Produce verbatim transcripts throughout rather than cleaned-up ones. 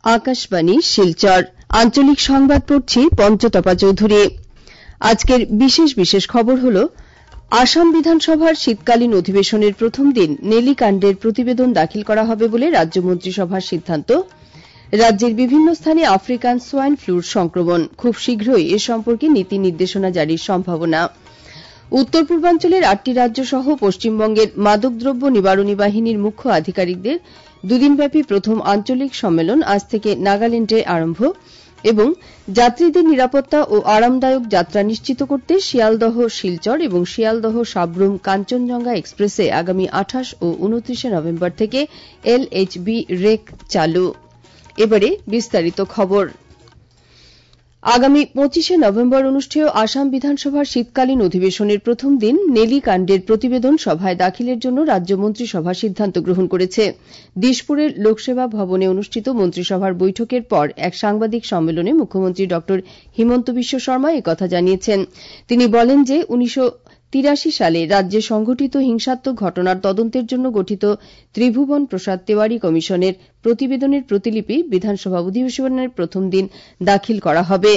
আকাশবাণী শিলচর আঞ্চলিক সংবাদ পড়ছি পঞ্চতপা চৌধুরী। আজকের বিশেষ বিশেষ খবর হল আসাম বিধানসভার শীতকালীন অধিবেশনের প্রথম দিন নেলিকাণ্ডের প্রতিবেদন দাখিল করা হবে বলে রাজ্য মন্ত্রিসভার সিদ্ধান্ত। রাজ্যের বিভিন্ন স্থানে আফ্রিকান সোয়াইন ফ্লুর সংক্রমণ, খুব শীঘ্রই এ সম্পর্কে নীতি নির্দেশনা জারির সম্ভাবনা। উত্তর পূর্বাঞ্চলের আটটি রাজ্য সহ পশ্চিমবঙ্গের মাদকদ্রব্য নিবারণী বাহিনীর মুখ্য আধিকারিকদের দুদিনব্যাপী প্রথম আঞ্চলিক সম্মেলন আজ থেকে নাগাল্যান্ডে আরম্ভ এবং যাত্রীদের নিরাপত্তা ও আরামদায়ক যাত্রা নিশ্চিত করতে শিয়ালদহ শিলচর এবং শিয়ালদহ সাব্রুম কাঞ্চনজঙ্ঘা এক্সপ্রেসে আগামী আঠাশ ও উনত্রিশে নভেম্বর থেকে এলএইচবি রেক চালু। এবারে বিস্তারিত খবর। আগামী পঁচিশে নভেম্বর অনুষ্ঠেয় আসাম বিধানসভার শীতকালীন অধিবেশনের প্রথম দিন নেলিকাণ্ডের প্রতিবেদন সভায় দাখিলের জন্য রাজ্য মন্ত্রিসভা সিদ্ধান্ত গ্রহণ করেছে। দিশপুরের লোকসেবা ভবনে অনুষ্ঠিত মন্ত্রিসভার বৈঠকের পর এক সাংবাদিক সম্মেলনে মুখ্যমন্ত্রী ড হিমন্ত বিশ্ব শর্মা একথা জানিয়েছেন। তিনি বলেন যে উনিশশো তিরাশি সালে রাজ্যে সংঘটিত হিংসাত্মক ঘটনার তদন্তের জন্য গঠিত ত্রিভুবন প্রসাদ তেওয়ারি কমিশনের প্রতিবেদনের প্রতিলিপি বিধানসভা অধিবেশনের প্রথম দিন দাখিল করা হবে।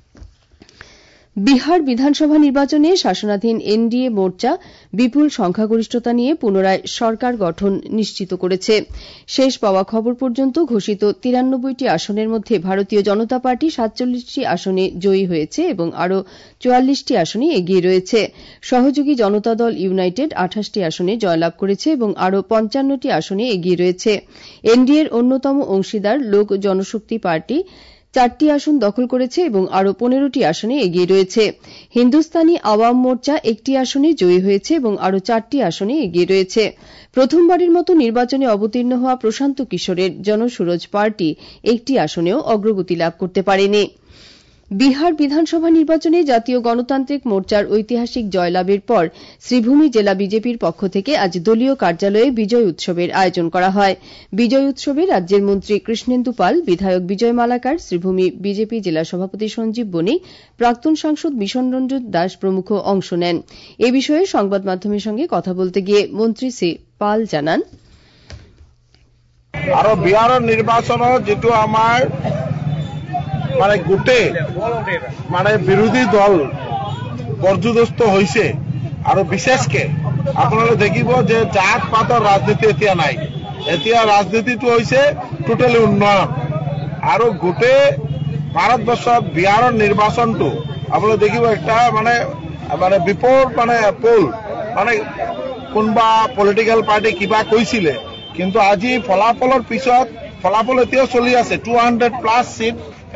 বিহার বিধানসভা নির্বাচনে শাসনাধীন এনডিএ মোর্চা বিপুল সংখ্যাগরিষ্ঠতা নিয়ে পুনরায় সরকার গঠন নিশ্চিত করেছে। শেষ পাওয়া খবর পর্যন্ত ঘোষিত তিরানব্বইটি আসনের মধ্যে ভারতীয় জনতা পার্টি সাতচল্লিশটি আসনে জয়ী হয়েছে এবং আরও চুয়াল্লিশটি আসনে এগিয়ে রয়েছে। সহযোগী জনতা দল ইউনাইটেড আঠাশটি আসনে জয়লাভ করেছে এবং আরও পঞ্চান্নটি আসনে এগিয়ে রয়েছে। এনডিএর অন্যতম অংশীদার লোক জনশক্তি পার্টি চারটি আসন দখল করেছে এবং আরও পনেরোটি আসনে এগিয়ে রয়েছে। হিন্দুস্তানি আওয়াম মোর্চা একটি আসনে জয়ী হয়েছে এবং আরও চারটি আসনে এগিয়ে রয়েছে। প্রথমবারের মতো নির্বাচনে অবতীর্ণ হওয়া প্রশান্ত কিশোরের জনসুরজ পার্টি একটি আসনেও অগ্রগতি লাভ করতে পারেনি। বিহার বিধানসভা নির্বাচনে জাতীয় গণতান্ত্রিক মোর্চার ঐতিহাসিক জয়লাভের পর শ্রীভূমি জেলা বিজেপির পক্ষ থেকে আজ দলীয় কার্যালয়ে বিজয় উৎসবের আয়োজন করা হয়। বিজয় উৎসবে রাজ্যের মন্ত্রী কৃষ্ণেন্দু পাল, বিধায়ক বিজয় মালাকার, শ্রীভূমি বিজেপি জেলা সভাপতি সঞ্জীব বণিক, প্রাক্তন সাংসদ মিশন রঞ্জন দাস প্রমুখ অংশ নেন। এ বিষয়ে সংবাদ মাধ্যমের সঙ্গে কথা বলতে গিয়ে মন্ত্রী শ্রী পাল জানান, আৰু বিহাৰৰ নিৰ্বাচনত যেটো আমাৰ মানে গোটেই মানে বিৰোধী দল পৰ্যুদস্ত হৈছে আৰু বিশেষকে আপোনালোকে দেখিব যে জাত পাতৰ ৰাজনীতি এতিয়া নাই। এতিয়া ৰাজনীতিটো হৈছে টোটেলি উন্নয়ন আৰু গোটেই ভাৰতবৰ্ষত বিহাৰৰ নিৰ্বাচনটো আপোনালোকে দেখিব একটা মানে মানে বিপদ মানে পোল মানে কোনোবা পলিটিক্যাল পাৰ্টি কিবা কৈছিলে, কিন্তু আজি ফলাফলৰ পিছত ফলাফল এতিয়াও চলি আছে। Two hundred plus seat.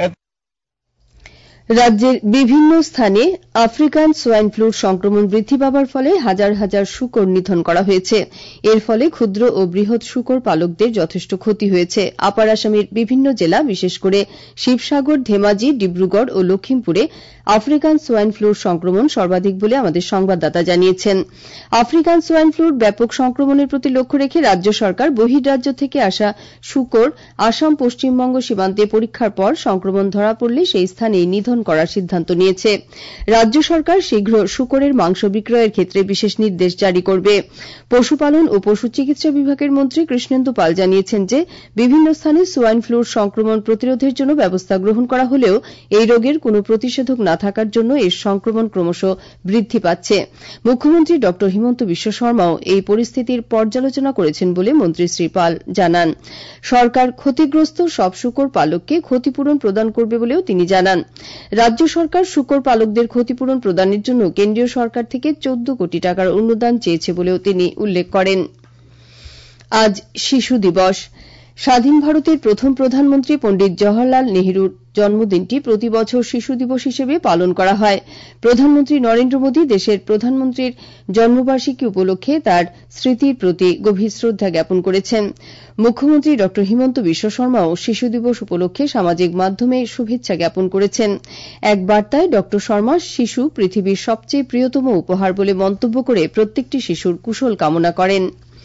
রাজ্যের বিভিন্ন স্থানে আফ্রিকান সোয়াইন ফ্লুর সংক্রমণ বৃদ্ধি পাবার ফলে হাজার হাজার শূকর নিধন করা হয়েছে। এর ফলে ক্ষুদ্র ও বৃহৎ শূকর পালকদের যথেষ্ট ক্ষতি হয়েছে। আপার আসামের বিভিন্ন জেলা, বিশেষ করে শিবসাগর, ধেমাজি, ডিব্রুগড় ও লক্ষিমপুরে আফ্রিকান সোয়াইন ফ্লুর সংক্রমণ সর্বাধিক বলে আমাদের সংবাদদাতা জানিয়েছেন। আফ্রিকান সোয়াইন ফ্লুর ব্যাপক সংক্রমণের প্রতি লক্ষ্য রেখে রাজ্য সরকার বহির্রাজ্য থেকে আসা শূকর আসাম পশ্চিমবঙ্গ সীমান্তে পরীক্ষার পর সংক্রমণ ধরা পড়লে সেই স্থানেই নিধন করার সিদ্ধান্ত নিয়েছে। রাজ্য সরকার শীঘ্র শূকরের মাংস বিক্রয়ের ক্ষেত্রে বিশেষ নির্দেশ জারি করবে। পশুপালন ও পশু চিকিৎসা বিভাগের মন্ত্রী কৃষ্ণেন্দু পাল জানিয়েছেন যে বিভিন্ন স্থানে সোয়াইন ফ্লুর সংক্রমণ প্রতিরোধের জন্য ব্যবস্থা গ্রহণ করা হলেও এই রোগের কোন প্রতিষেধক না থাকার জন্য এর সংক্রমণ ক্রমশ বৃদ্ধি পাচ্ছে। মুখ্যমন্ত্রী ড হিমন্ত বিশ্ব শর্মাও এই পরিস্থিতির পর্যালোচনা করেছেন বলে মন্ত্রী শ্রী পাল জানান। সরকার ক্ষতিগ্রস্ত সব শূকর পালককে ক্ষতিপূরণ প্রদান করবে বলেও তিনি জানান। রাজ্য সরকার শূকর পালকদের ক্ষতিপূরণ প্রদানের জন্য কেন্দ্রীয় সরকার থেকে চৌদ্দ কোটি টাকার অনুদান চেয়েছে বলেও তিনি উল্লেখ করেন। আজ শিশু দিবস। স্বাধীন ভারতের প্রথম প্রধানমন্ত্রী পণ্ডিত জওহরলাল নেহরুর জন্মদিনটি প্রতি বছর শিশু দিবস হিসেবে পালন করা হয়। প্রধানমন্ত্রী নরেন্দ্র মোদী দেশের প্রধানমন্ত্রীর জন্মবার্ষিকী উপলক্ষে তাঁর স্মৃতির প্রতি গভীর শ্রদ্ধা জ্ঞাপন করেছেন। মুখ্যমন্ত্রী ড হিমন্ত বিশ্ব শর্মাও শিশু দিবস উপলক্ষে সামাজিক মাধ্যমে শুভেচ্ছা জ্ঞাপন করেছেন। এক বার্তায় ড শর্মা শিশু পৃথিবীর সবচেয়ে প্রিয়তম উপহার বলে মন্তব্য করে প্রত্যেকটি শিশুর কুশল কামনা করেন।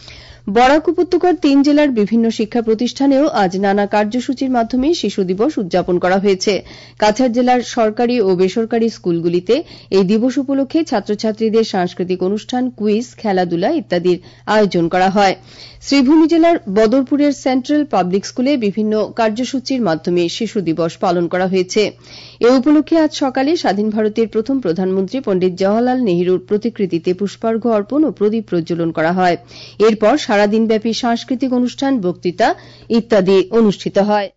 বরাক উপত্যকার তিন জেলার বিভিন্ন শিক্ষা প্রতিষ্ঠানেও আজ নানা কার্যসূচির মাধ্যমে শিশু দিবস উদযাপন করা হয়েছে। কাছাড় জেলার সরকারি ও বেসরকারি স্কুলগুলিতে এই দিবস উপলক্ষে ছাত্রছাত্রীদের সাংস্কৃতিক অনুষ্ঠান, কুইজ, খেলাধুলা ইত্যাদির আয়োজন করা হয়। শ্রীভূমি জেলার বদরপুরের সেন্ট্রাল পাবলিক স্কুলে বিভিন্ন কার্যসূচির মাধ্যমে শিশু দিবস পালন করা হয়েছে। এ উপলক্ষে আজ সকালে স্বাধীন ভারতের প্রথম প্রধানমন্ত্রী পণ্ডিত জওহরলাল নেহরুর প্রতিকৃতিতে পুষ্পার্ঘ অর্পণ ও প্রদীপ প্রজ্বলন করা হয়। এরপর সারাদিনব্যাপী সাংস্কৃতিক অনুষ্ঠান, বক্তৃতা ইত্যাদি অনুষ্ঠিত হয়।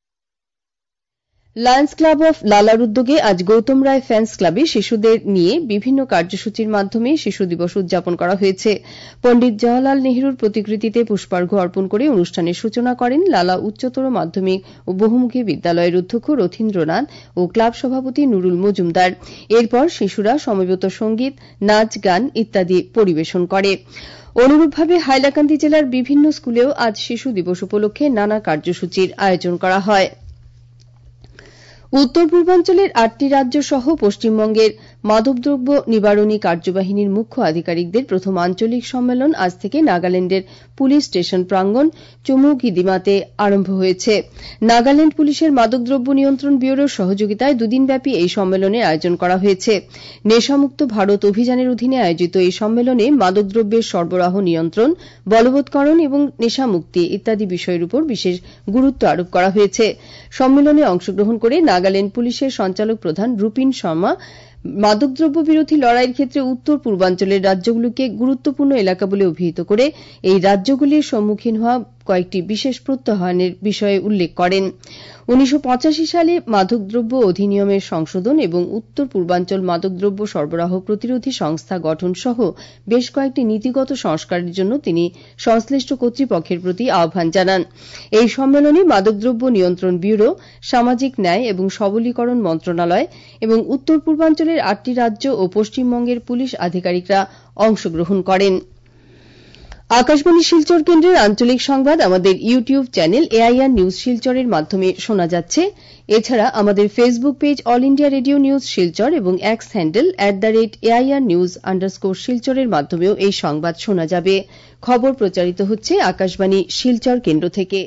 লায়ন্স ক্লাব অফ লালার উদ্যোগে আজ গৌতম রায় ফ্যান্স ক্লাবে শিশুদের নিয়ে বিভিন্ন কার্যসূচির মাধ্যমে শিশু দিবস উদযাপন করা হয়েছে। পণ্ডিত জওহরলাল নেহরুর প্রতিকৃতিতে পুষ্পার্ঘ অর্পণ করে অনুষ্ঠানের সূচনা করেন লালা উচ্চতর মাধ্যমিক ও বহুমুখী বিদ্যালয়ের অধ্যক্ষ রথীন্দ্রনাথ ও ক্লাব সভাপতি নুরুল মজুমদার। এরপর শিশুরা সমবেত সঙ্গীত, নাচ, গান ইত্যাদি পরিবেশন করে। অনুরূপভাবে হাইলাকান্দি জেলার বিভিন্ন স্কুলেও আজ শিশু দিবস উপলক্ষে নানা কার্যসূচির আয়োজন করা হয়। উত্তর পূর্বাঞ্চলের আটটি রাজ্য সহ পশ্চিমবঙ্গের মাদকদ্রব্য নিবারণী কার্যবাহিনীর মুখ্য আধিকারিকদের প্রথম আঞ্চলিক সম্মেলন আজ থেকে নাগাল্যান্ডের পুলিশ স্টেশন প্রাঙ্গণ চমুগিদিমাতে আরম্ভ হয়েছে। নাগাল্যান্ড পুলিশের মাদকদ্রব্য নিয়ন্ত্রণ ব্যুরোর সহযোগিতায় দুদিনব্যাপী এই সম্মেলনের আয়োজন করা হয়েছে। নেশামুক্ত ভারত অভিযানের অধীনে আয়োজিত এই সম্মেলনে মাদকদ্রব্যের সরবরাহ নিয়ন্ত্রণ, বলবৎকরণ এবং নেশামুক্তি ইত্যাদি বিষয়ের উপর বিশেষ গুরুত্ব আরোপ করা হয়েছে। সম্মেলনে অংশগ্রহণ করে নাগাল্যান্ড পুলিশের সঞ্চালক প্রধান রুপিন শর্মা মাদকদ্রব্য বিরোধী লড়াইয়ের ক্ষেত্রে উত্তর পূর্বাঞ্চলের রাজ্যগুলোকে গুরুত্বপূর্ণ এলাকা বলে অভিহিত করে এই রাজ্যগুলির সম্মুখীন হওয়া কয়েকটি বিশেষ প্রত্যাহ্বানের বিষয়ে উল্লেখ করেন। উনিশশো পঁচাশি সালে মাদকদ্রব্য অধিনিয়মের সংশোধন এবং উত্তর পূর্বাঞ্চল মাদকদ্রব্য সরবরাহ প্রতিরোধী সংস্থা গঠন সহ বেশ কয়েকটি নীতিগত সংস্কারের জন্য তিনি সংশ্লিষ্ট কর্তৃপক্ষের প্রতি আহ্বান জানান। এই সম্মেলনে মাদকদ্রব্য নিয়ন্ত্রণ ব্যুরো, সামাজিক ন্যায় এবং সবলীকরণ মন্ত্রণালয় এবং উত্তর পূর্বাঞ্চলের আটটি রাজ্য ও পশ্চিমবঙ্গের পুলিশ আধিকারিকরা অংশগ্রহণ করেন। আকাশবাণী শিলচর কেন্দ্রের আঞ্চলিক সংবাদ আমাদের ইউটিউব চ্যানেল এআইআর নিউজ শিলচরের মাধ্যমে শোনা যাচ্ছে। এছাড়া আমাদের Facebook page All India Radio news Silchar এবং X handle at the rate AIR news underscore শিলচরের মাধ্যমেও এই সংবাদ শোনা যাবে। খবর প্রচারিত হচ্ছে আকাশবাণী শিলচর কেন্দ্র থেকে।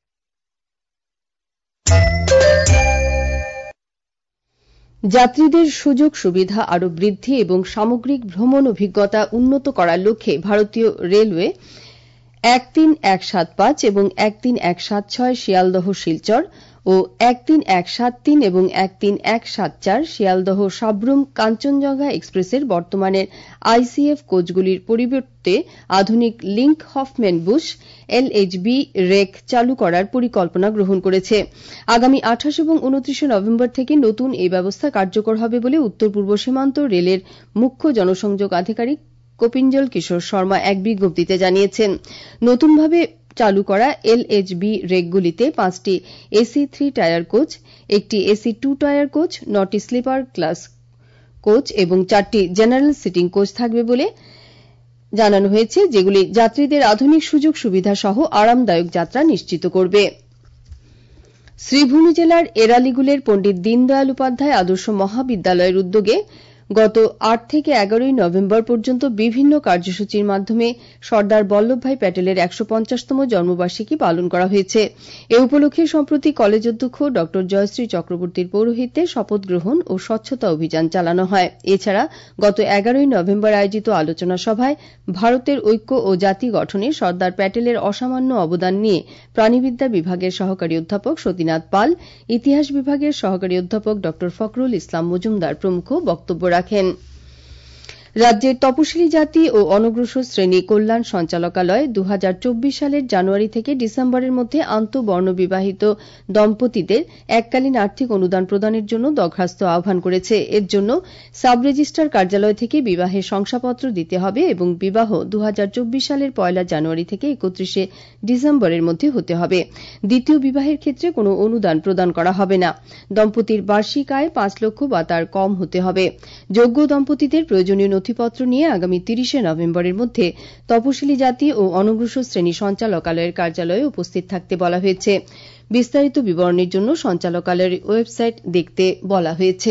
যাত্রীদের সুযোগ সুবিধা আরও বৃদ্ধি এবং সামগ্রিক ভ্রমণ অভিজ্ঞতা উন্নত করার লক্ষ্যে ভারতীয় রেলওয়ে এক তিন এক সাত পাঁচ এবং এক তিন এক সাত ছয় শিয়ালদহ শিলচর ও এক তিন এক সাত তিন এবং এক তিন এক সাত চার শিয়ালদহ সাব্রুম কাঞ্চনজঙ্ঘা এক্সপ্রেসের বর্তমানের আইসিএফ কোচগুলির পরিবর্তে আধুনিক Linke Hofmann Busch LHB rake চালু করার পরিকল্পনা গ্রহণ করেছে। আগামী আঠাশ এবং উনত্রিশে নভেম্বর থেকে নতুন এই ব্যবস্থা কার্যকর হবে বলে উত্তর পূর্ব সীমান্ত রেলের মুখ্য জনসংযোগ আধিকারিক কপিঞ্জল কিশোর শর্মা এক বিজ্ঞপ্তিতে জানিয়েছেন। নতুনভাবে চালু করা এলএইচবি রেকগুলিতে পাঁচটি এসি থ্রি টায়ার কোচ, একটি এসি টু টায়ার কোচ, নটি স্লিপার ক্লাস কোচ এবং চারটি জেনারেল সিটিং কোচ থাকবে বলে জানানো হয়েছে, যেগুলি যাত্রীদের আধুনিক সুযোগ সুবিধা সহ আরামদায়ক যাত্রা নিশ্চিত করবে। শ্রীভূমি জেলার এরালিগুলের পণ্ডিত দীনদয়াল উপাধ্যায় আদর্শ মহাবিদ্যালয়ের উদ্যোগে গত আট থেকে এগারোই নভেম্বর পর্যন্ত বিভিন্ন কার্যসূচির মাধ্যমে সর্দার বল্লভভাই প্যাটেলের একশো পঞ্চাশতম জন্মবার্ষিকী পালন করা হয়েছে। এ উপলক্ষে সম্প্রতি কলেজ অধ্যক্ষ ড জয়শ্রী চক্রবর্তীর পৌরোহিত্যে শপথ গ্রহণ ও স্বচ্ছতা অভিযান চালানো হয়। এছাড়া গত এগারোই নভেম্বর আয়োজিত আলোচনা সভায় ভারতের ঐক্য ও জাতি গঠনে সর্দার প্যাটেলের অসামান্য অবদান নিয়ে প্রাণিবিদ্যা বিভাগের সহকারী অধ্যাপক সতীনাথ পাল, ইতিহাস বিভাগের সহকারী অধ্যাপক ড ফখরুল ইসলাম মজুমদার প্রমুখ বক্তব্য রাখেন। রাজ্যের তপশিলি জাতি ও অনগ্রসর শ্রেণী কল্যাণ সঞ্চালকালয় দু হাজার চব্বিশ সালের জানুয়ারি থেকে ডিসেম্বরের মধ্যে আন্তঃবর্ণবিবাহিত দম্পতিদের এককালীন আর্থিক অনুদান প্রদানের জন্য দরখাস্ত আহ্বান করেছে। এর জন্য সাব রেজিস্ট্রার কার্যালয় থেকে বিবাহের শংসাপত্র দিতে হবে এবং বিবাহ দু হাজার চব্বিশ সালের পয়লা জানুয়ারি থেকে একত্রিশে ডিসেম্বরের মধ্যে হতে হবে। দ্বিতীয় বিবাহের ক্ষেত্রে কোনো অনুদান প্রদান করা হবে না। দম্পতির বার্ষিক আয় পাঁচ লক্ষ বা তার কম হতে হবে। যোগ্য দম্পতিদের প্রয়োজনীয় নথিপত্র নিয়ে আগামী তিরিশে নভেম্বরের মধ্যে তপশিলি জাতি ও অনগ্রসর শ্রেণী সঞ্চালকালয়ের কার্যালয়ে উপস্থিত থাকতে বলা হয়েছে। বিস্তারিত বিবরণের জন্য সঞ্চালকালয়ের ওয়েবসাইট দেখতে বলা হয়েছে।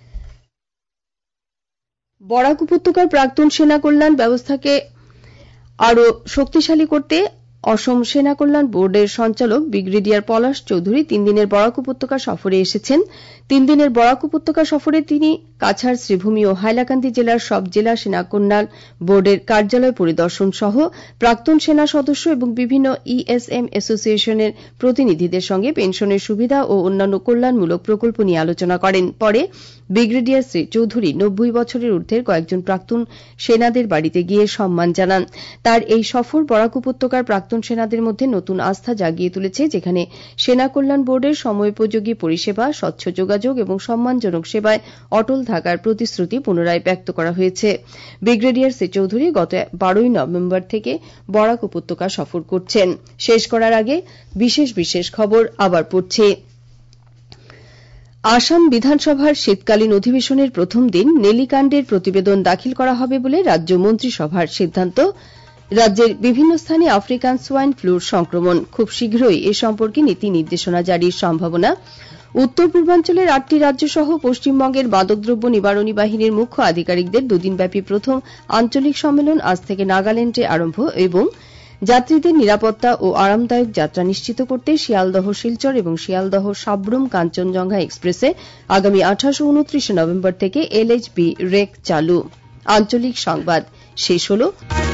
বরাক উপত্যকার প্রাক্তন সেনা কল্যাণ ব্যবস্থাকে আরও শক্তিশালী করতে অসম সেনা কল্যাণ বোর্ডের সঞ্চালক ব্রিগেডিয়ার পলাশ চৌধুরী তিন দিনের বরাক উপত্যকা সফরে এসেছেন। তিন দিনের বরাক উপত্যকা সফরে তিনি কাছাড়, শ্রীভূমি ও হাইলাকান্দি জেলার সব জেলা সেনা কল্যাণ বোর্ডের কার্যালয় পরিদর্শন সহ প্রাক্তন সেনা সদস্য এবং বিভিন্ন ইএসএম অ্যাসোসিয়েশনের প্রতিনিধিদের সঙ্গে পেনশনের সুবিধা ও অন্যান্য কল্যাণমূলক প্রকল্প নিয়ে আলোচনা করেন। পরে ব্রিগেডিয়ার শ্রী চৌধুরী নব্বই বছরের ঊর্ধ্বের কয়েকজন প্রাক্তন সেনাদের বাড়িতে গিয়ে সম্মান জানান। তার এই সফর বরাক উপত্যকার প্রাক্তন সেনাদের মধ্যে নতুন আস্থা জাগিয়ে তুলেছে, যেখানে সেনা কল্যাণ বোর্ডের সময়োপযোগী পরিষেবা, স্বচ্ছ যোগাযোগ এবং সম্মানজনক সেবায় অটল থাকার প্রতিশ্রুতি পুনরায় ব্যক্ত করা হয়েছে। ব্রিগেডিয়ার শ্রী চৌধুরী গত বারোই নভেম্বর থেকে বরাক উপত্যকা সফর করছেন। শেষ করার আগে বিশেষ বিশেষ খবর আবার পড়ছি। আসাম বিধানসভার শীতকালীন অধিবেশনের প্রথম দিন নেলিকাণ্ডের প্রতিবেদন দাখিল করা হবে বলে রাজ্য মন্ত্রিসভার সিদ্ধান্ত। রাজ্যের বিভিন্ন স্থানে আফ্রিকান সোয়াইন ফ্লুর সংক্রমণ, খুব শীঘ্রই এ সম্পর্কে নীতি নির্দেশনা জারির সম্ভাবনা। উত্তর পূর্বাঞ্চলের আটটি রাজ্যসহ পশ্চিমবঙ্গের মাদকদ্রব্য নিবারণী বাহিনীর মুখ্য আধিকারিকদের দুদিনব্যাপী প্রথম আঞ্চলিক সম্মেলন আজ থেকে নাগাল্যান্ডে আরম্ভ এবং যাত্রীদের নিরাপত্তা ও আরামদায়ক যাত্রা নিশ্চিত করতে শিয়ালদহ শিলচর এবং শিয়ালদহ সাব্রুম কাঞ্চনজঙ্ঘা এক্সপ্রেসে আগামী আঠাশ ও উনত্রিশে নভেম্বর থেকে এলএইচবি রেক চালু। আঞ্চলিক সংবাদ শেষ হল।